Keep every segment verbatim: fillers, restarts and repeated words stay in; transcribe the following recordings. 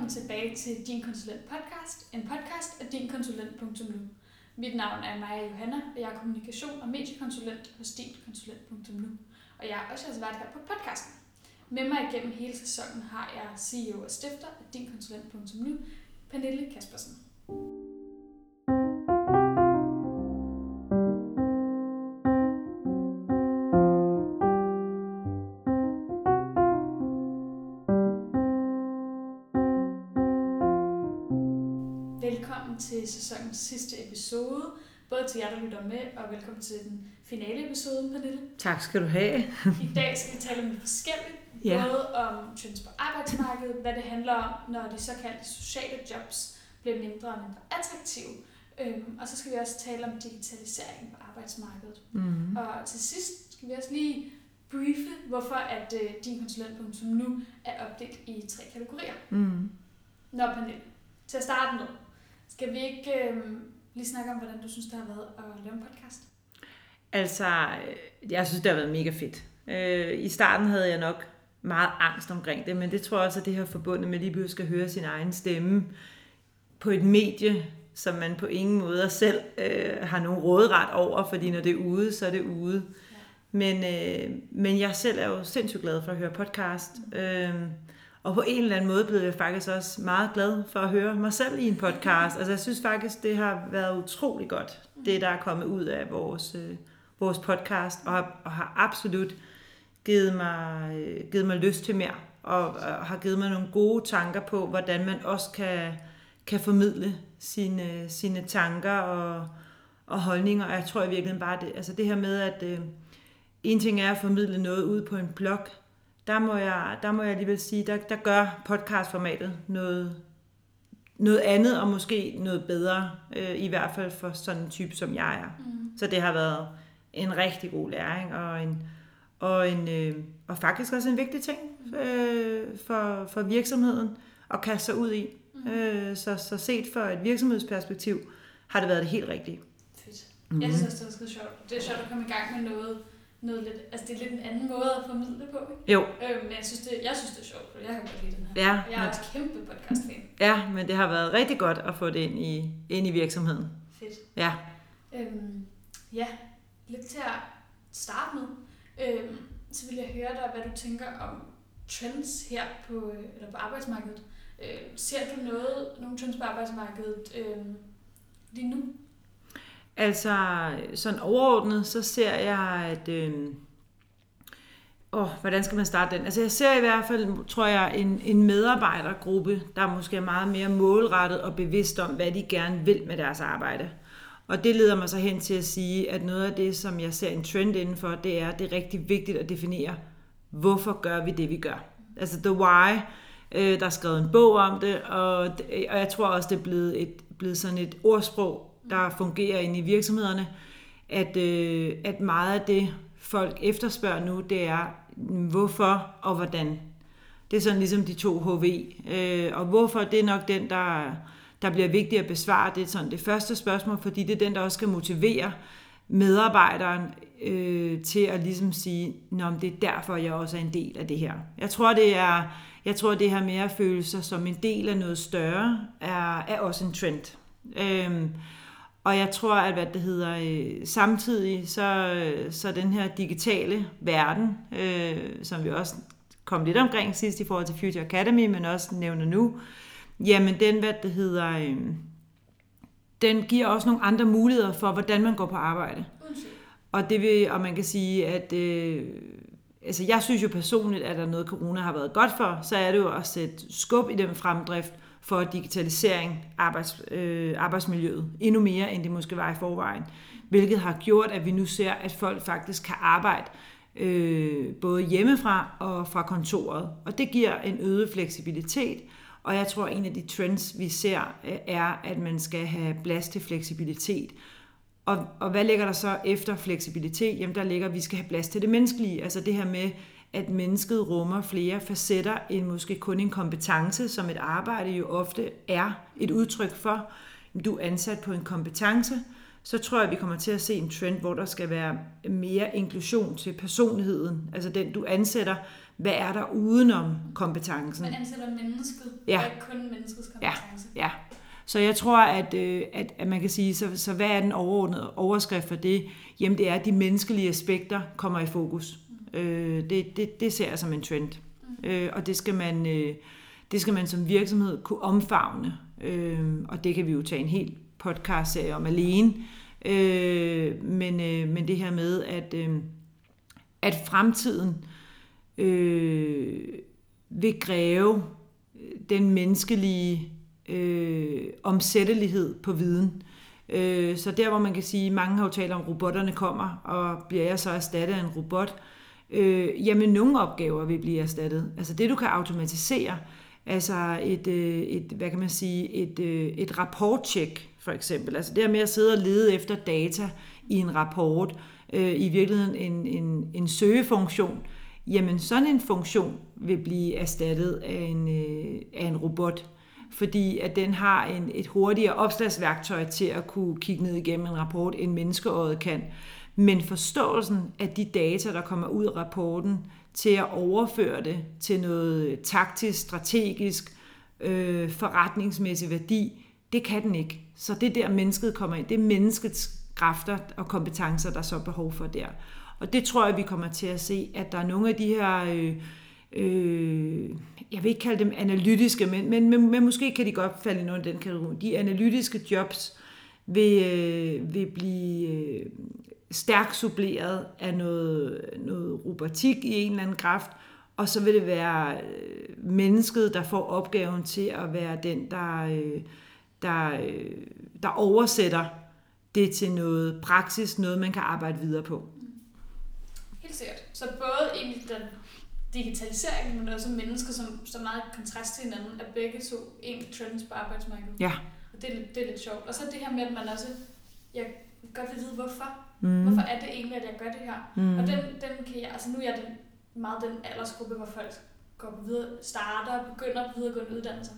velkommen tilbage til Din Konsulent Podcast, en podcast af din konsulent punktum nu. Mit navn er Maja Johanna, og jeg er kommunikation- og mediekonsulent hos din konsulent punktum nu. Og jeg er også jeres vært her på podcasten. Med mig igennem hele sæsonen har jeg C E O og stifter af din konsulent punktum nu, Pernille Kaspersen. Velkommen til sæsonens sidste episode, både til jer, der lytter med, og velkommen til den finale episode, Pernille. Tak skal du have. I dag skal vi tale om noget forskelligt, ja. både om trends på arbejdsmarkedet, hvad det handler om, når de såkaldte sociale jobs bliver mindre og mindre attraktive, øhm, og så skal vi også tale om digitalisering på arbejdsmarkedet. Mm-hmm. Og til sidst skal vi også lige briefe, hvorfor at øh, din konsulent punktum nu er opdelt i tre kategorier. Mm-hmm. Nå, Pernille, til at starte med, skal vi ikke øh, lige snakke om, hvordan du synes, det har været at lave en podcast? Altså, jeg synes, det har været mega fedt. I starten havde jeg nok meget angst omkring det, men det tror jeg også, at det har forbundet med lige pludselig skal høre sin egen stemme på et medie, som man på ingen måde selv øh, har nogen råderet over, fordi når det er ude, så er det ude. Ja. Men, øh, men jeg selv er jo sindssygt glad for at høre podcast. Mm. Øh, Og på en eller anden måde blev jeg faktisk også meget glad for at høre mig selv i en podcast. Altså jeg synes faktisk, det har været utrolig godt, det der er kommet ud af vores, øh, vores podcast, og har, og har absolut givet mig, øh, givet mig lyst til mere, og, og har givet mig nogle gode tanker på, hvordan man også kan, kan formidle sine, sine tanker og, og holdninger. Og jeg tror i virkeligheden bare, det, altså det her med, at øh, en ting er at formidle noget ud på en blog, Der må, jeg, der må jeg alligevel sige, der, der gør podcastformatet noget, noget andet, og måske noget bedre, øh, i hvert fald for sådan en type, som jeg er. Mm. Så det har været en rigtig god læring, og, en, og, en, øh, og faktisk også en vigtig ting øh, for, for virksomheden at kaste sig ud i. Mm. Øh, så, så set fra et virksomhedsperspektiv har det været det helt rigtige. Fedt. Mm. Jeg synes også, det er skide sjovt. Det er sjovt at komme i gang med noget, Noget lidt, altså det er lidt en anden måde at formidle på, ikke? Jo. Øh, men jeg synes, det, jeg synes, det er sjovt, for jeg kan godt lide den her. Ja, jeg er men, også kæmpe podcast-fan. Ja, men det har været rigtig godt at få det ind i, ind i virksomheden. Fedt. Ja. Øhm, ja, lidt til at starte med, øhm, så vil jeg høre dig, hvad du tænker om trends her på, eller på arbejdsmarkedet. Øh, ser du noget, nogle trends på arbejdsmarkedet øh, lige nu? Altså, sådan overordnet, så ser jeg, at... Øh, åh, hvordan skal man starte den? Altså, jeg ser i hvert fald, tror jeg, en, en medarbejdergruppe, der måske er meget mere målrettet og bevidst om, hvad de gerne vil med deres arbejde. Og det leder mig så hen til at sige, at noget af det, som jeg ser en trend indenfor, det er, at det er rigtig vigtigt at definere, hvorfor gør vi det, vi gør. Altså, the why, øh, der er skrevet en bog om det, og, og jeg tror også, det er blevet, et, blevet sådan et ordsprog, der fungerer inde i virksomhederne, at, øh, at meget af det, folk efterspørger nu, det er, hvorfor og hvordan. Det er sådan ligesom de to H V. Øh, og hvorfor, det er nok den, der, der bliver vigtigt at besvare. Det er sådan det første spørgsmål, fordi det er den, der også skal motivere medarbejderen øh, til at ligesom sige, nå, det er derfor, jeg også er en del af det her. Jeg tror, det er, jeg tror, det her med at føle sig som en del af noget større, er, er også en trend. Øh, Og jeg tror, at hvad det hedder, øh, samtidig så, så den her digitale verden, øh, som vi også kom lidt omkring sidst i forhold til Future Academy, men også nævner nu, jamen den, hvad det hedder, øh, den giver også nogle andre muligheder for, hvordan man går på arbejde. Og det vil, og man kan sige, at øh, altså jeg synes jo personligt, at der noget corona har været godt for, så er det jo at sætte skub i den fremdrift for digitalisering arbejds, øh, arbejdsmiljøet endnu mere, end det måske var i forvejen. Hvilket har gjort, at vi nu ser, at folk faktisk kan arbejde øh, både hjemmefra og fra kontoret. Og det giver en øget fleksibilitet, og jeg tror, at en af de trends, vi ser, er, at man skal have plads til fleksibilitet. Og, og hvad ligger der så efter fleksibilitet? Jamen der ligger, at vi skal have plads til det menneskelige. Altså det her med, at mennesket rummer flere facetter end måske kun en kompetence, som et arbejde jo ofte er et udtryk for. Du er ansat på en kompetence, så tror jeg, at vi kommer til at se en trend, hvor der skal være mere inklusion til personligheden. Altså den, du ansætter, hvad er der udenom kompetencen? Man ansætter mennesket, ja. og ikke kun menneskets kompetence. Ja, ja. Så jeg tror, at, at, at man kan sige, så, så hvad er den overordnede overskrift for det? Jamen det er, at de menneskelige aspekter kommer i fokus. Mm. Øh, det, det, det ser jeg som en trend. Mm. Øh, og det skal, man, øh, det skal man som virksomhed kunne omfavne. Øh, og det kan vi jo tage en hel podcast-serie om alene. Øh, men, øh, men det her med, at, øh, at fremtiden øh, vil kræve den menneskelige øh, omsættelighed på viden. Øh, så der, hvor man kan sige, mange har jo talt om, at robotterne kommer, og bliver jeg så erstattet af en robot? Øh, jamen, nogle opgaver vil blive erstattet. Altså det, du kan automatisere, altså et, et hvad kan man sige, et, et rapportcheck for eksempel. Altså det med at sidde og lede efter data i en rapport, øh, i virkeligheden en, en, en søgefunktion, jamen sådan en funktion vil blive erstattet af en, øh, af en robot, fordi at den har en, et hurtigere opslagsværktøj til at kunne kigge ned igennem en rapport, end menneskeøjet kan. Men forståelsen af de data, der kommer ud af rapporten, til at overføre det til noget taktisk, strategisk, øh, forretningsmæssig værdi, det kan den ikke. Så det der mennesket kommer ind, det er menneskets kræfter og kompetencer, der er så behov for der. Og det tror jeg, vi kommer til at se, at der er nogle af de her, øh, øh, jeg vil ikke kalde dem analytiske, men, men, men, men måske kan de godt falde ind under den kategori. De analytiske jobs vil, øh, vil blive øh, stærkt suppleret af noget, noget robotik i en eller anden kraft, og så vil det være øh, mennesket, der får opgaven til at være den, der, øh, der, øh, der oversætter det til noget praksis, noget man kan arbejde videre på. Helt sikkert. Så både egentlig den digitalisering, men også mennesker, som så meget kontrast til hinanden, er begge to egentlig trends på arbejdsmarkedet. Ja. Og det er, det er lidt sjovt. Og så det her med, at man også, jeg godt vil vide, hvorfor. Mm. Hvorfor er det egentlig, at jeg gør det her? Mm. Og den, den kan jeg, altså nu er jeg den, meget den aldersgruppe, hvor folk går på videre, starter og begynder på videregående uddannelser.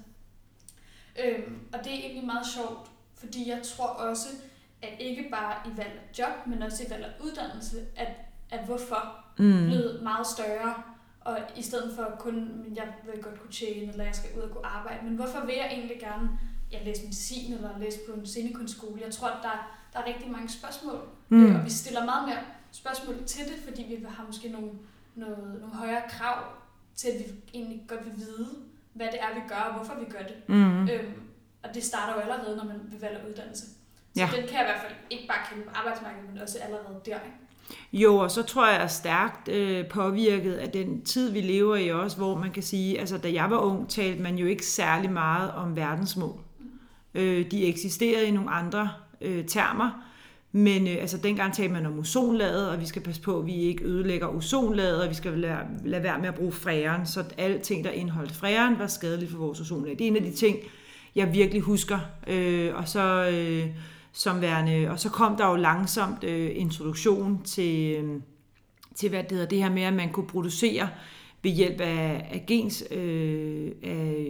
Øhm, og det er egentlig meget sjovt, fordi jeg tror også, at ikke bare i valg af job, men også i valg af uddannelse, at, at hvorfor mm. blevet meget større, og i stedet for kun, men jeg vil godt kunne tjene, eller jeg skal ud og kunne arbejde, men hvorfor vil jeg egentlig gerne jeg læse medicin, eller læse på en scenekunstskole? Jeg tror, at der, der er rigtig mange spørgsmål, mm. øh, og vi stiller meget mere spørgsmål til det, fordi vi har måske nogle, noget, nogle højere krav til, at vi egentlig godt vil vide, hvad det er, vi gør, og hvorfor vi gør det. Mm. Øhm, og det starter jo allerede, når man vil vælge uddannelse. Så ja. Den kan jeg i hvert fald ikke bare kende på arbejdsmarkedet, men også allerede der. Jo, og så tror jeg er stærkt øh, påvirket af den tid, vi lever i også, hvor man kan sige, altså da jeg var ung, talte man jo ikke særlig meget om verdensmål. Mm. Øh, de eksisterede i nogle andre øh, termer, men øh, altså dengang talte man om ozonlaget, og vi skal passe på, at vi ikke ødelægger ozonlaget, og vi skal lade, lade være med at bruge freon, så alle ting, der indeholdt freon, var skadeligt for vores ozonlag. Det er en af de ting, jeg virkelig husker, øh, og så... Øh, som værende, og så kom der jo langsomt øh, introduktion til, øh, til hvad det hedder, det her med, at man kunne producere ved hjælp af, af gens, øh, af,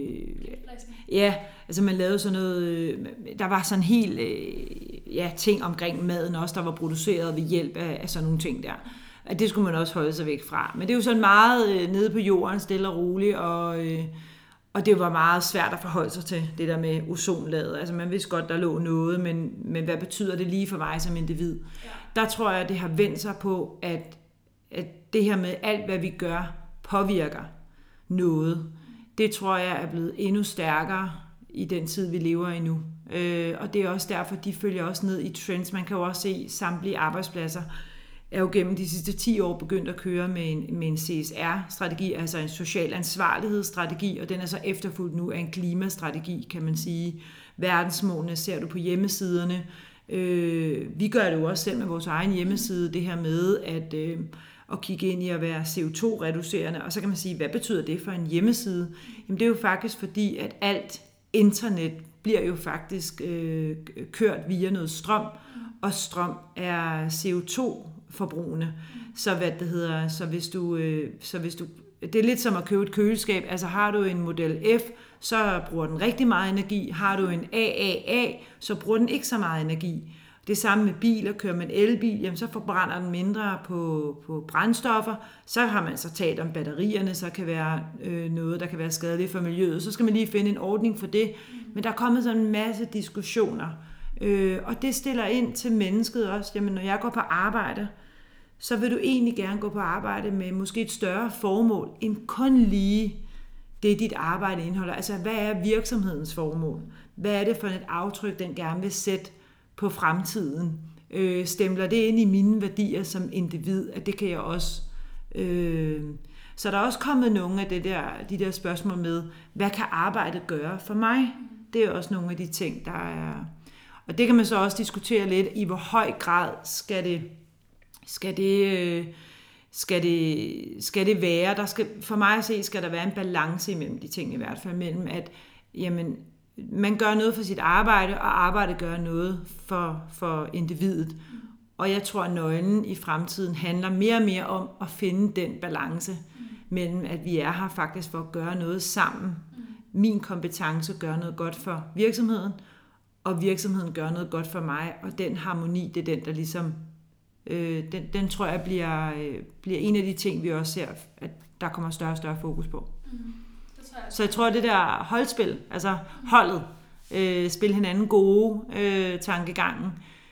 ja, altså man lavede sådan noget, øh, der var sådan en hel øh, ja, ting omkring maden også, der var produceret ved hjælp af, af sådan nogle ting der. At det skulle man også holde sig væk fra. Men det er jo sådan meget øh, nede på jorden, stille og roligt, og øh, Og det var meget svært at forholde sig til, det der med ozonlaget. Altså man vidste godt, der lå noget, men, men hvad betyder det lige for mig som individ? Ja. Der tror jeg, at det har vendt sig på, at, at det her med alt, hvad vi gør, påvirker noget. Det tror jeg er blevet endnu stærkere i den tid, vi lever i nu. Øh, og det er også derfor, de følger også ned i trends. Man kan jo også se samtlige arbejdspladser er jo gennem de sidste ti år begyndt at køre med en, med en C S R-strategi, altså en social ansvarlighedsstrategi, og den er så efterfulgt nu af en klimastrategi, kan man sige. Verdensmålene ser du på hjemmesiderne. Øh, vi gør det jo også selv med vores egen hjemmeside, det her med at, øh, at kigge ind i at være C O to reducerende, og så kan man sige, hvad betyder det for en hjemmeside? Jamen det er jo faktisk fordi, at alt internet bliver jo faktisk øh, kørt via noget strøm, og strøm er C O to forbrugende. Så hvad det hedder, så hvis du øh, så hvis du det er lidt som at købe et køleskab. Altså har du en Model F, så bruger den rigtig meget energi. Har du en A A A, så bruger den ikke så meget energi. Det samme med biler. Kører man elbil, jamen så forbrænder den mindre på, på brændstoffer. Så har man så talt om batterierne, så kan være øh, noget, der kan være skadeligt for miljøet. Så skal man lige finde en ordning for det. Men der er kommet sådan en masse diskussioner. Øh, og det stiller ind til mennesket også. Jamen, når jeg går på arbejde, så vil du egentlig gerne gå på arbejde med måske et større formål, end kun lige det, dit arbejde indeholder. Altså, hvad er virksomhedens formål? Hvad er det for et aftryk, den gerne vil sætte på fremtiden? Øh, stempler det ind i mine værdier som individ, at det kan jeg også. Øh, så der er også kommet nogle af det der, de der spørgsmål med, hvad kan arbejdet gøre for mig? Det er også nogle af de ting, der er... Og det kan man så også diskutere lidt, i hvor høj grad skal det, skal det, skal det, skal det være. Der skal, for mig at se, skal der være en balance imellem de ting i hvert fald, mellem at jamen, man gør noget for sit arbejde, og arbejdet gør noget for, for individet. Og jeg tror, at nøglen i fremtiden handler mere og mere om at finde den balance mellem, at vi er her faktisk for at gøre noget sammen. Min kompetence gør noget godt for virksomheden, og virksomheden gør noget godt for mig, og den harmoni, det er den, der ligesom, øh, den, den tror jeg bliver, øh, bliver en af de ting, vi også ser, at der kommer større og større fokus på. Mm. Det tror jeg. Så jeg tror, det der holdspil, altså holdet, øh, spil hinanden gode øh, tankegangen,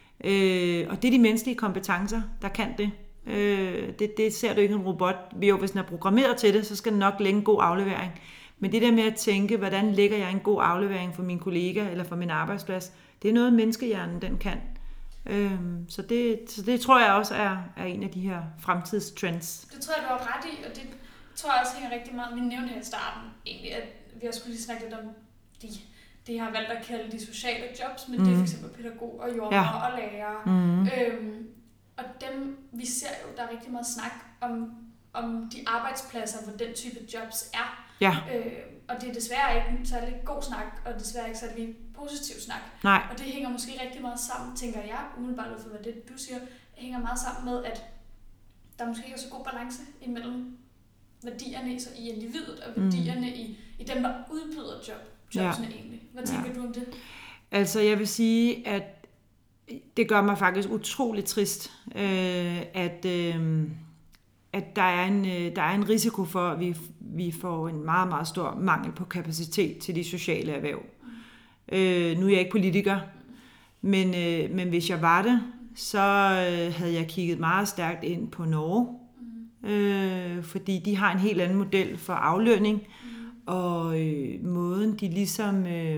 øh, og det er de menneskelige kompetencer, der kan det. Øh, det. Det ser du ikke en robot. Jo, hvis den er programmeret til det, så skal den nok lægge en god aflevering. Men det der med at tænke, hvordan lægger jeg en god aflevering for min kollega eller for min arbejdsplads, det er noget, menneskehjernen den kan. Øhm, så, det, så det tror jeg også er, er en af de her fremtidstrends. Det tror jeg, du har ret i, og det tror jeg også hænger rigtig meget. Vi nævnte her i starten egentlig, at vi har skulle lige snakke lidt om de, de har valgt at kalde de sociale jobs, men mm. det er for eksempel pædagog og jordmor ja. og lærer. Mm. Øhm, og dem, vi ser jo, der er rigtig meget snak om, om de arbejdspladser, hvor den type jobs er. Ja. Øh, og det er desværre ikke særlig god snak, og desværre ikke særlig positiv snak. Nej. Og det hænger måske rigtig meget sammen, tænker jeg, umiddelbart ud fra hvad det du siger, hænger meget sammen med, at der måske ikke er så god balance imellem værdierne i individet og værdierne mm. i, i dem, der udbyder job, jobsene ja. egentlig. Hvad tænker ja. du om det? Altså jeg vil sige, at det gør mig faktisk utroligt trist, øh, at... Øh, at der er en, der er en risiko for, at vi, vi får en meget, meget stor mangel på kapacitet til de sociale erhverv. Mm. Øh, nu er jeg ikke politiker, men, øh, men hvis jeg var det, så øh, havde jeg kigget meget stærkt ind på Norge, mm. øh, fordi de har en helt anden model for aflønning, mm. og øh, måden de ligesom... Øh,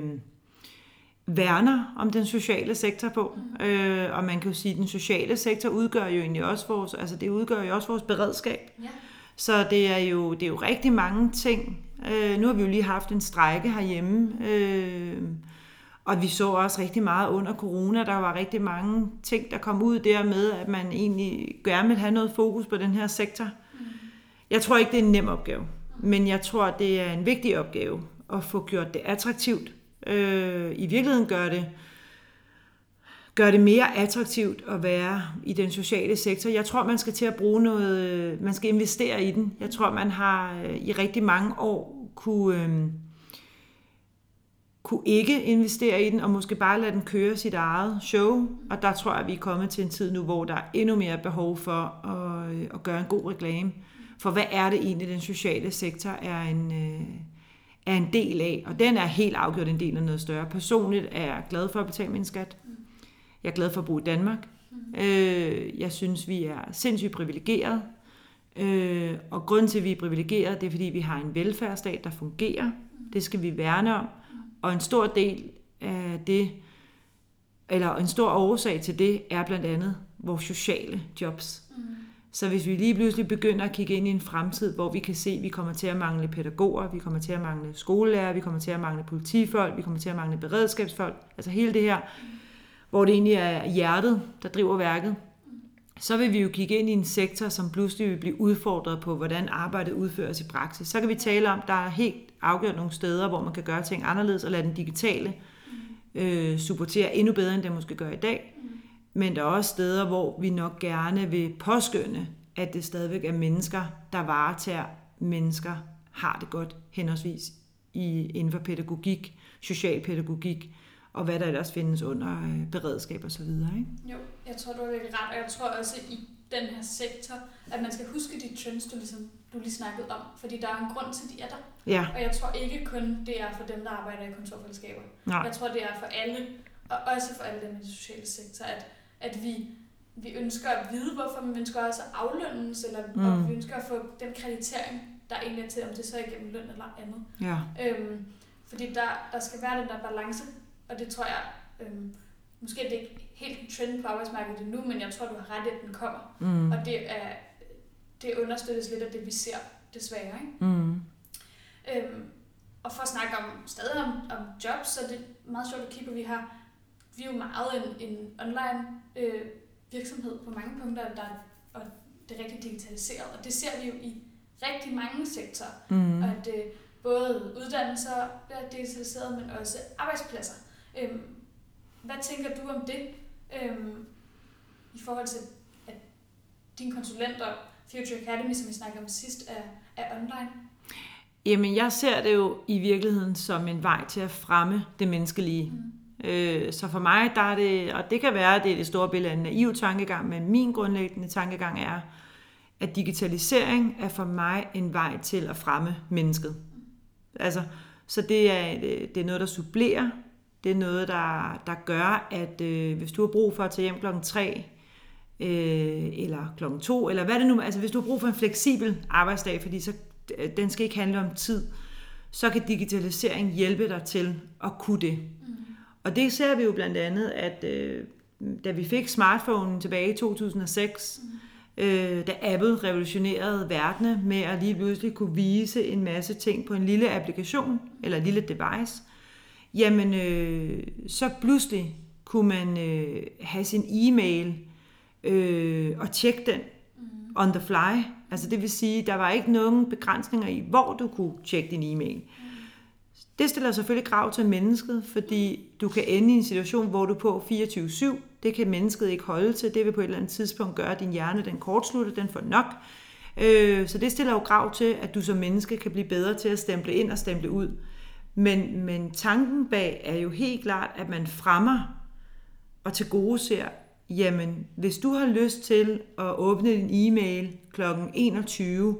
værner om den sociale sektor på. Mm. Øh, og man kan jo sige, at den sociale sektor udgør jo egentlig også vores, altså det udgør jo også vores beredskab. Yeah. Så det er jo, det er jo rigtig mange ting. Øh, nu har vi jo lige haft en strejke herhjemme, øh, og vi så også rigtig meget under corona. Der var rigtig mange ting, der kom ud der med, at man egentlig gerne vil have noget fokus på den her sektor. Mm. Jeg tror ikke, det er en nem opgave, men jeg tror, det er en vigtig opgave at få gjort det attraktivt. Øh, I virkeligheden gør det, gør det mere attraktivt at være i den sociale sektor. Jeg tror, man skal til at bruge noget, man skal investere i den. Jeg tror, man har i rigtig mange år kunne, øh, kunne ikke investere i den, og måske bare lade den køre sit eget show. Og der tror jeg, vi er kommet til en tid nu, hvor der er endnu mere behov for at, at gøre en god reklame. For hvad er det egentlig, den sociale sektor er en... Øh, er en del af, og den er helt afgjort en del af noget større. Personligt er jeg glad for at betale min skat. Jeg er glad for at bo i Danmark. Jeg synes, vi er sindssygt privilegeret, og grunden til, at vi er privilegeret, det er, fordi vi har en velfærdsstat, der fungerer. Det skal vi værne om, og en stor del af det, eller en stor årsag til det, er blandt andet vores sociale jobs. Så hvis vi lige pludselig begynder at kigge ind i en fremtid, hvor vi kan se, at vi kommer til at mangle pædagoger, vi kommer til at mangle skolelærer, vi kommer til at mangle politifolk, vi kommer til at mangle beredskabsfolk, altså hele det her, hvor det egentlig er hjertet, der driver værket, så vil vi jo kigge ind i en sektor, som pludselig vil blive udfordret på, hvordan arbejdet udføres i praksis. Så kan vi tale om, at der er helt afgjort nogle steder, hvor man kan gøre ting anderledes, og lade den digitale øh, supportere endnu bedre, end det måske gør i dag. Men der er også steder, hvor vi nok gerne vil påskynde, at det stadigvæk er mennesker, der varetager mennesker, har det godt henholdsvis i, inden for pædagogik, socialpædagogik og hvad der ellers findes under øh, beredskab og så videre, ikke? Jo, jeg tror, du er virkelig ret, og jeg tror også i den her sektor, at man skal huske de trends, du, ligesom, du lige snakkede om, fordi der er en grund til, at de er der. Ja. Og jeg tror ikke kun, det er for dem, der arbejder i kontorfællesskaber. Nej. Jeg tror, det er for alle, og også for alle dem i den sociale sektor, at, at vi, vi ønsker at vide, hvorfor, men vi ønsker også at aflønnes, eller mm. og vi ønsker at få den kreditering, der egentlig er til, om det så er igennem løn eller andet. Ja. Øhm, fordi der, der skal være den der balance, og det tror jeg, øhm, måske er det ikke helt en trend på arbejdsmarkedet endnu, men jeg tror, du har ret i, at den kommer. Mm. Og det, er, det understøttes lidt af det, vi ser, desværre. Ikke? Mm. Øhm, og for at snakke om, stadig om, om jobs, så er det meget sjovt at kigge på, vi har vi er jo meget en, en online øh, virksomhed på mange punkter, der, og det er rigtig digitaliseret, og det ser vi jo i rigtig mange sektorer, mm. og at øh, både uddannelser bliver digitaliseret, men også arbejdspladser. Øhm, hvad tænker du om det, øhm, i forhold til, at din konsulent og Future Academy, som vi snakkede om sidst, er, er online? Jamen, jeg ser det jo i virkeligheden som en vej til at fremme det menneskelige. Mm. Øh, så for mig, der er det, og det kan være, at det er det store billede af en naiv tankegang, men min grundlæggende tankegang er, at digitalisering er for mig en vej til at fremme mennesket. Altså, så det er, det er noget, der supplerer. Det er noget, der, der gør, at øh, hvis du har brug for at tage hjem klokken tre, øh, eller klokken to, eller hvad det nu er, altså hvis du har brug for en fleksibel arbejdsdag, fordi så, den skal ikke handle om tid, så kan digitalisering hjælpe dig til at kunne det. Mm. Og det ser vi jo blandt andet, at øh, da vi fik smartphonen tilbage i to tusind og seks, mm. Øh, da Apple revolutionerede verdenen med at lige pludselig kunne vise en masse ting på en lille applikation, eller en lille device, jamen øh, så pludselig kunne man øh, have sin e-mail øh, og tjekke den mm. on the fly. Altså det vil sige, der var ikke nogen begrænsninger i, hvor du kunne tjekke din e-mail. Mm. Det stiller selvfølgelig krav til mennesket, fordi du kan ende i en situation, hvor du på fireogtyve syv, det kan mennesket ikke holde til, det vil på et eller andet tidspunkt gøre, at din hjerne den kortslutter, den får nok. Øh, så det stiller jo krav til, at du som menneske kan blive bedre til at stemple ind og stemple ud. Men, men tanken bag er jo helt klart, at man fremmer og tilgodeser, jamen hvis du har lyst til at åbne din e-mail klokken enogtyve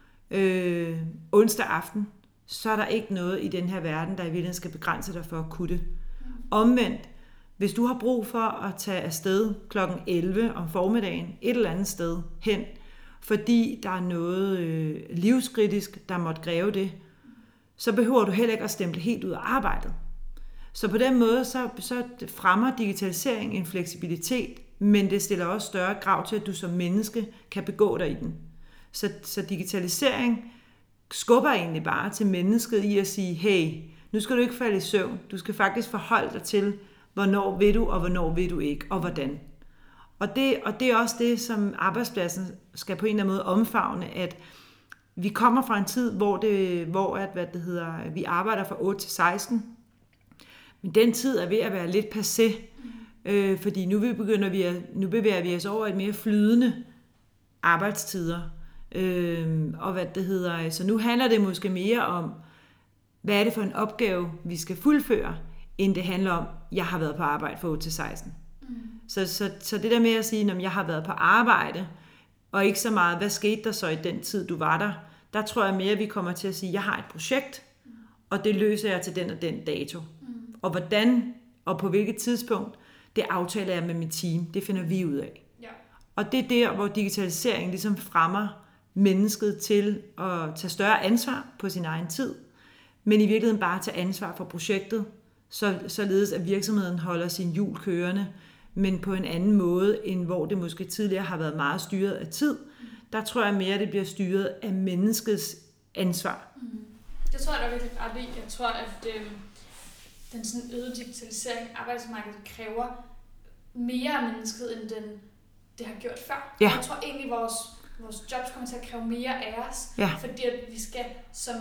øh, onsdag aften, så er der ikke noget i den her verden, der i virkeligheden skal begrænse dig for at kunne det. Omvendt, hvis du har brug for at tage afsted klokken elleve om formiddagen et eller andet sted hen, fordi der er noget øh, livskritisk, der måtte kræve det, så behøver du heller ikke at stemple helt ud af arbejdet. Så på den måde, så, så fremmer digitalisering en fleksibilitet, men det stiller også større krav til, at du som menneske kan begå dig i den. Så, så digitalisering skubber egentlig bare til mennesket i at sige, hey, nu skal du ikke falde i søvn. Du skal faktisk forholde dig til, hvornår vil du, og hvornår vil du ikke, og hvordan. Og det, og det er også det, som arbejdspladsen skal på en eller anden måde omfavne, at vi kommer fra en tid, hvor, det, hvor at, hvad det hedder, vi arbejder fra otte til seksten, men den tid er ved at være lidt passé, øh, fordi nu begynder vi at, nu bevæger vi os over et mere flydende arbejdstider. Øh, og hvad det hedder, så nu handler det måske mere om, hvad er det for en opgave, vi skal fuldføre, end det handler om, jeg har været på arbejde fra otte til seksten. Mm. Så, så, så det der med at sige, at jeg har været på arbejde, og ikke så meget, hvad skete der så i den tid, du var der, der tror jeg mere, at vi kommer til at sige, at jeg har et projekt, og det løser jeg til den og den dato. Mm. Og hvordan, og på hvilket tidspunkt, det aftaler jeg med mit team. Det finder vi ud af. Ja. Og det er der, hvor digitalisering ligesom fremmer mennesket til at tage større ansvar på sin egen tid, men i virkeligheden bare tage ansvar for projektet, så, således at virksomheden holder sin hjul kørende, men på en anden måde, end hvor det måske tidligere har været meget styret af tid. Der tror jeg mere, at det bliver styret af menneskets ansvar. Mm. Det tror jeg, der er virkelig ret i. Jeg tror, at øh, den sådan øgede digitalisering af arbejdsmarkedet kræver mere af mennesket, end den, det har gjort før. Ja. Jeg tror egentlig, vores Vores jobs kommer til at kræve mere af os, ja. Fordi at vi skal som,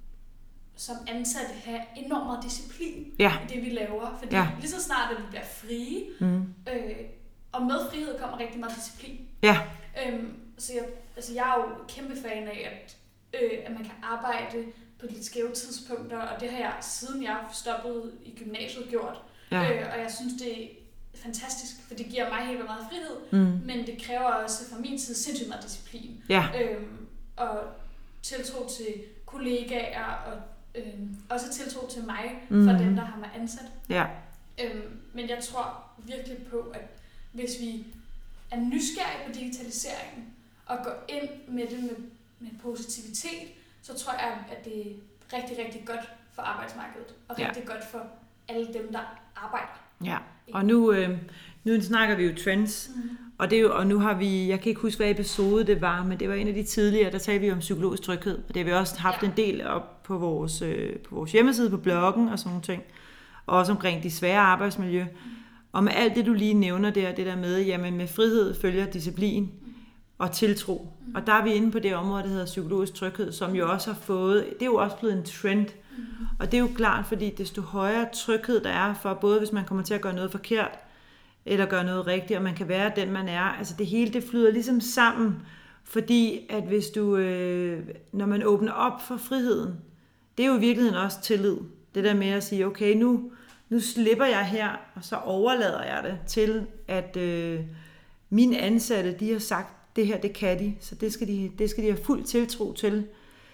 som ansatte have enormt meget disciplin ja. I det, vi laver. Fordi ja. Lige så snart, at vi bliver frie, mm. øh, og med frihed kommer rigtig meget disciplin. Ja. Øhm, så jeg, altså jeg er jo kæmpe fan af, at, øh, at man kan arbejde på lidt skæve tidspunkter, og det har jeg, siden jeg stoppede i gymnasiet, gjort. Ja. Øh, og jeg synes, det er fantastisk, for det giver mig helt meget frihed, mm. men det kræver også fra min side sindssygt meget disciplin. Ja. Øhm, og tiltro til kollegaer, og øhm, også tiltro til mig, mm. for dem, der har mig ansat. Ja. Øhm, men jeg tror virkelig på, at hvis vi er nysgerrige på digitaliseringen, og går ind med det med, med positivitet, så tror jeg, at det er rigtig, rigtig godt for arbejdsmarkedet, og rigtig ja. godt for alle dem, der arbejder. Ja, og nu, øh, nu snakker vi jo trends, mm. og, det er jo, og nu har vi, jeg kan ikke huske, hvad episode det var, men det var en af de tidligere, der talte vi om psykologisk tryghed, og det har vi også haft ja. en del op på vores, øh, på vores hjemmeside, på bloggen og sådan nogle ting, og også omkring de svære arbejdsmiljø. Mm. Og med alt det, du lige nævner der, det der med, jamen med frihed følger disciplin mm. og tiltro. Mm. Og der er vi inde på det område, der hedder psykologisk tryghed, som jo også har fået, det er jo også blevet en trend. Mm. Og det er jo klart, fordi desto højere tryghed der er for, både hvis man kommer til at gøre noget forkert, eller gøre noget rigtigt, og man kan være den, man er. Altså det hele, det flyder ligesom sammen, fordi at hvis du, øh, når man åbner op for friheden, det er jo i virkeligheden også tillid. Det der med at sige, okay, nu, nu slipper jeg her, og så overlader jeg det til, at øh, mine ansatte, de har sagt, det her, det kan de, så det skal de, det skal de have fuld tiltro til.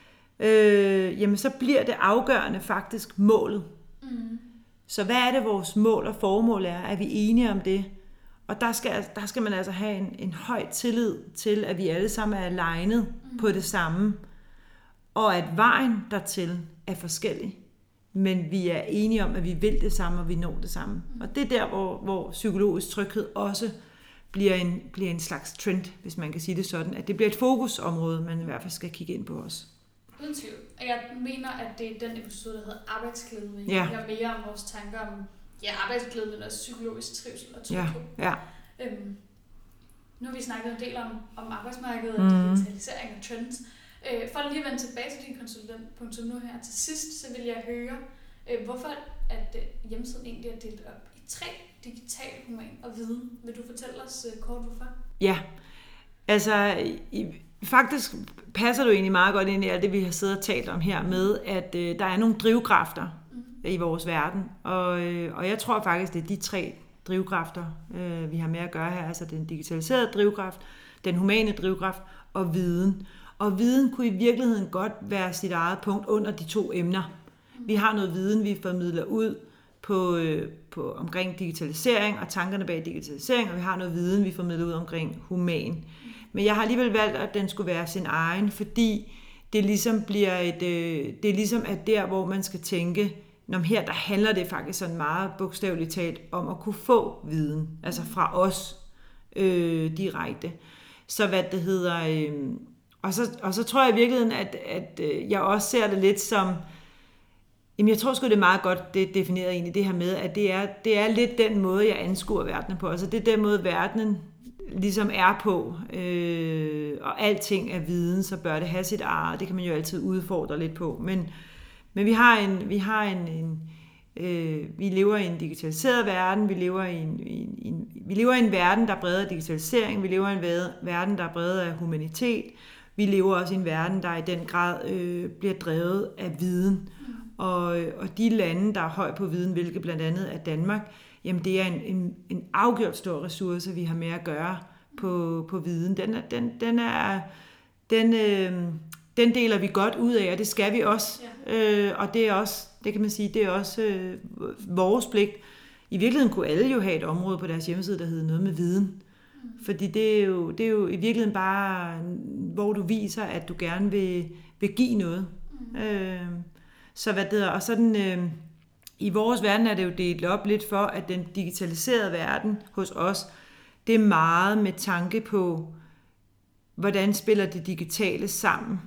Øh, jamen så bliver det afgørende faktisk målet. Mm. Så hvad er det, vores mål og formål er? Er vi enige om det? Og der skal, der skal man altså have en, en høj tillid til, at vi alle sammen er alignet mm. på det samme. Og at vejen dertil er forskellig. Men vi er enige om, at vi vil det samme, og vi når det samme. Mm. Og det er der, hvor, hvor psykologisk tryghed også bliver en, bliver en slags trend, hvis man kan sige det sådan. At det bliver et fokusområde, man i hvert fald skal kigge ind på os. Uden tvivl. Jeg mener, at det er den episode, der hedder arbejdsglæde. Vi ja. hører mere om vores tanker om ja, arbejdsglæde, men også psykologisk trivsel og tryghed. Ja. Ja. Øhm, nu har vi snakket en del om, om arbejdsmarkedet og mm. digitalisering og trends. Øh, for at lige vende tilbage til din konsulent nu her til sidst, så vil jeg høre, øh, hvorfor at øh, hjemmesiden egentlig er delt op i tre: digital, human og viden. Vil du fortælle os øh, kort, hvorfor? Ja, altså i, faktisk passer du egentlig meget godt ind i alt det, vi har siddet og talt om her med, at øh, der er nogle drivkræfter mm. i vores verden, og, øh, og jeg tror faktisk, det er de tre drivkræfter, øh, vi har med at gøre her, altså den digitaliserede drivkraft, den humane drivkraft og viden. Og viden kunne i virkeligheden godt være sit eget punkt under de to emner. Vi har noget viden, vi formidler ud på, øh, på, omkring digitalisering og tankerne bag digitalisering, og vi har noget viden, vi formidler ud omkring human. Men jeg har alligevel valgt, at den skulle være sin egen, fordi det ligesom bliver et, øh, det er ligesom at der, hvor man skal tænke, når her der handler det faktisk sådan meget bogstaveligt talt om at kunne få viden, altså fra os øh, direkte. Så hvad det hedder, øh, og, så, og så tror jeg i virkeligheden, at, at øh, jeg også ser det lidt som, jamen jeg tror sgu det er meget godt det defineret egentlig det her med, at det er, det er lidt den måde, jeg anskuer verdenen på, altså det er den måde, verdenen ligesom er på, øh, og alting er viden, så bør det have sit eget, det kan man jo altid udfordre lidt på, men, men vi har en, vi har en, en øh, vi lever i en digitaliseret verden, vi lever i en, i en, i en, vi lever i en verden, der er præget af digitalisering, vi lever i en verden, der er præget af humanitet, vi lever også i en verden, der i den grad øh, bliver drevet af viden, mm. og, og de lande, der er højt på viden, hvilket blandt andet er Danmark, jamen det er en, en, en afgjort stor ressource, vi har med at gøre på, på viden. Den, er, den, den, er, den, øh, den deler vi godt ud af, og det skal vi også. Ja. Øh, og det er også, det kan man sige, det er også øh, vores pligt. I virkeligheden kunne alle jo have et område på deres hjemmeside, der hedder noget med viden. Mm. Fordi det er, jo, det er jo i virkeligheden bare, hvor du viser, at du gerne vil, vil give noget. Mm. Øh, så hvad det er, og sådan... Øh, I vores verden er det jo delt op lidt for, at den digitaliserede verden hos os, det er meget med tanke på, hvordan spiller det digitale sammen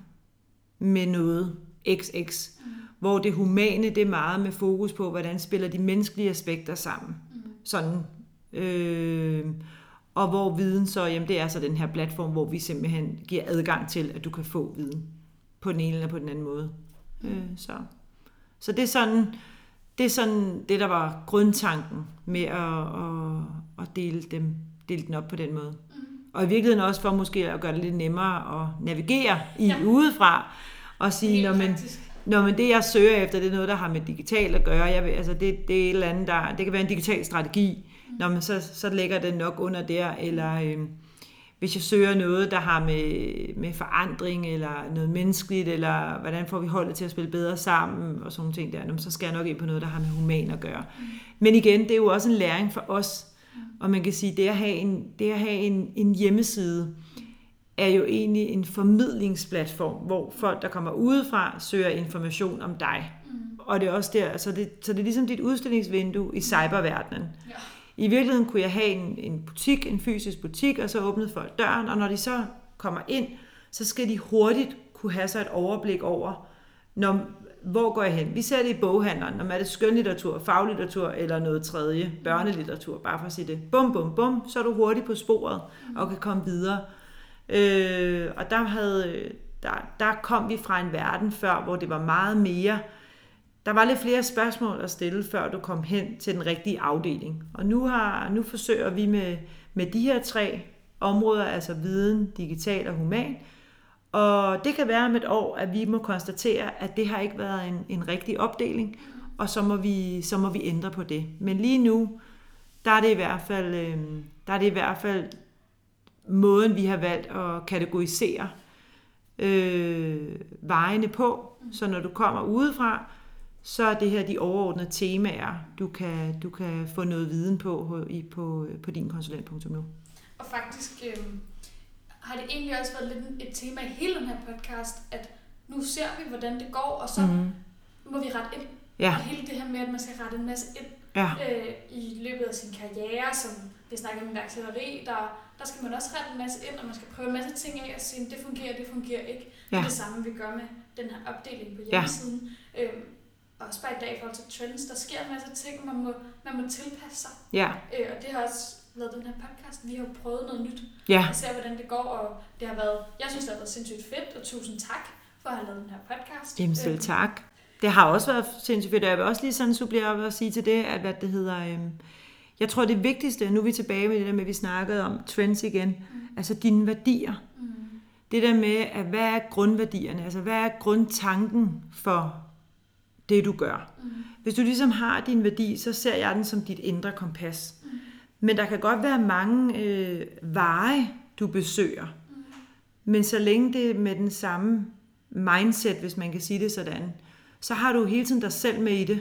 med noget X X. Mm. Hvor det humane, det er meget med fokus på, hvordan spiller de menneskelige aspekter sammen. Mm. Sådan. Øh, og hvor viden så, jamen det er så den her platform, hvor vi simpelthen giver adgang til, at du kan få viden på den ene eller på den anden måde. Mm. Øh, så. så det er sådan... Det er sådan det, der var grundtanken med at, at, at dele, dem, dele den op på den måde. Mm. Og i virkeligheden også for måske at gøre det lidt nemmere at navigere i ja. udefra og sige, når man, Nå, men det jeg søger efter, det er noget, der har med digitalt at gøre. Jeg vil, altså det, det er et eller andet, der, det kan være en digital strategi. Mm. Nå, men så, så ligger det nok under der, eller øh, hvis jeg søger noget, der har med, med forandring, eller noget menneskeligt, eller hvordan får vi holdet til at spille bedre sammen, og sådan nogle ting der, nå, så skal jeg nok ind på noget, der har med human at gøre. Mm. Men igen, det er jo også en læring for os, mm. og man kan sige, det at have en, det at have en, en hjemmeside, er jo egentlig en formidlingsplatform, hvor folk, der kommer udefra, søger information om dig. Mm. Og det er også der, så det, så det er ligesom dit udstillingsvindue i cyberverdenen. Ja. I virkeligheden kunne jeg have en, en butik, en fysisk butik, og så åbnede folk døren, og når de så kommer ind, så skal de hurtigt kunne have sig et overblik over, når, hvor går jeg hen? Vi ser det i boghandleren, når man er det skønlitteratur, faglitteratur eller noget tredje, børnelitteratur, bare for at sige det. Bum, bum, bum, så er du hurtigt på sporet og kan komme videre. Øh, og der, havde, der, der kom vi fra en verden før, hvor det var meget mere, der var lidt flere spørgsmål at stille, før du kom hen til den rigtige afdeling. Og nu, har, nu forsøger vi med, med de her tre områder, altså viden, digital og human. Og det kan være om et år, at vi må konstatere, at det har ikke været en, en rigtig opdeling, og så må, vi, så må vi ændre på det. Men lige nu, der er det i hvert fald, øh, der er det i hvert fald måden, vi har valgt at kategorisere øh, vejene på. Så når du kommer udefra, så er det her de overordnede temaer, du kan, du kan få noget viden på i, på, på din konsulent punktum nu. Og faktisk øh, har det egentlig også været lidt et tema i hele den her podcast, at nu ser vi, hvordan det går, og så mm-hmm. må vi rette ind. Ja. Og hele det her med, at man skal rette en masse ind ja. øh, i løbet af sin karriere, som vi snakker om iværksætteri, der, der skal man også rette en masse ind, og man skal prøve en masse ting af og sige, det fungerer, det fungerer ikke. Ja. Det er det samme, vi gør med den her opdeling på hjemmesiden. Ja. Øh, og også bare i dag i forhold til trends, der sker en masse ting, man må, man må tilpasse sig. Ja. Øh, og det har også lavet den her podcast. Vi har jo prøvet noget nyt, ja. Og ser, hvordan det går, og det har været, jeg synes, det har været sindssygt fedt, og tusind tak for at have lavet den her podcast. Jamen selv tak. Det har også været sindssygt fedt, og jeg vil også lige sådan supplere op og sige til det, at hvad det hedder, øhm, jeg tror det vigtigste, nu er vi tilbage med det der med, at vi snakkede om trends igen, mm. altså dine værdier. Mm. Det der med, at hvad er grundværdierne, altså hvad er grundtanken for det, du gør. Mm. Hvis du ligesom har din værdi, så ser jeg den som dit indre kompas. Mm. Men der kan godt være mange øh, veje, du besøger. Mm. Men så længe det er med den samme mindset, hvis man kan sige det sådan, så har du hele tiden dig selv med i det.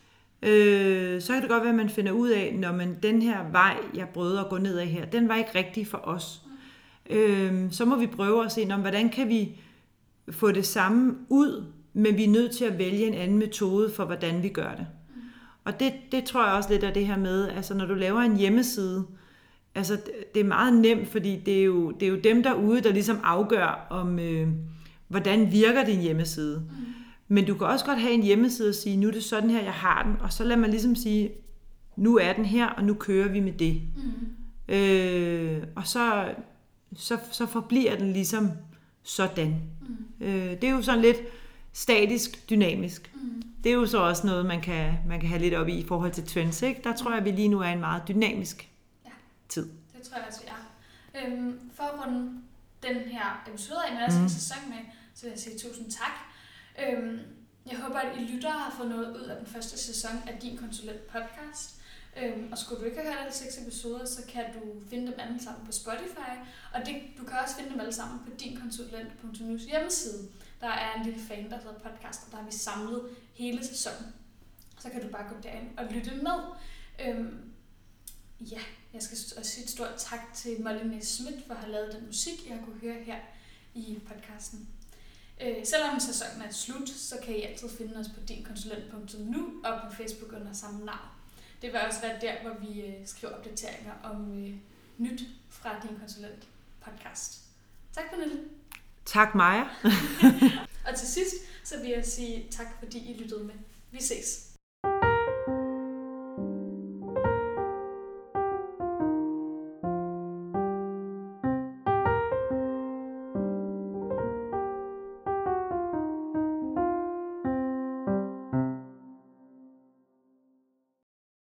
Øh, så kan det godt være, at man finder ud af, når man den her vej, jeg prøvede at gå ned ad her, den var ikke rigtig for os. Mm. Øh, så må vi prøve at se, om, hvordan kan vi få det samme ud, men vi er nødt til at vælge en anden metode for, hvordan vi gør det. Mm. Og det, det tror jeg også lidt af det her med, altså når du laver en hjemmeside, altså det er meget nemt, fordi det er jo, det er jo dem derude, der ligesom afgør, om øh, hvordan virker din hjemmeside. Mm. Men du kan også godt have en hjemmeside og sige, nu er det sådan her, jeg har den, og så lader man ligesom sige, nu er den her, og nu kører vi med det. Mm. Øh, og så, så, så forbliver den ligesom sådan. Mm. Øh, det er jo sådan lidt statisk, dynamisk. Mm. Det er jo så også noget, man kan, man kan have lidt op i i forhold til trends, ikke? Der tror jeg, at vi lige nu er en meget dynamisk ja. tid. Det tror jeg også, vi er. Øhm, for at runde den her episode af, med mm. sæson med, så vil jeg sige tusind tak. Øhm, jeg håber, at I lyttere har fået noget ud af den første sæson af Din Konsulent podcast. Øhm, og skulle du ikke have hørt alle seks episoder, så kan du finde dem alle sammen på Spotify. Og det, du kan også finde dem alle sammen på din konsulent punktum nu hjemmeside. Der er en lille fan, der hedder podcast, og der har vi samlet hele sæsonen. Så kan du bare gå derind og lytte med. Øhm, ja, jeg skal også sige et stort tak til Molly Næs Schmidt for at have lavet den musik, jeg kunne høre her i podcasten. Øh, selvom sæsonen er slut, så kan I altid finde os på din konsulent punktum nu og på Facebook under samme navn. Det vil også være der, hvor vi øh, skriver opdateringer om øh, nyt fra Din Konsulent podcast. Tak, Pernille. Tak, Maja. Og til sidst, så vil jeg sige tak, fordi I lyttede med. Vi ses.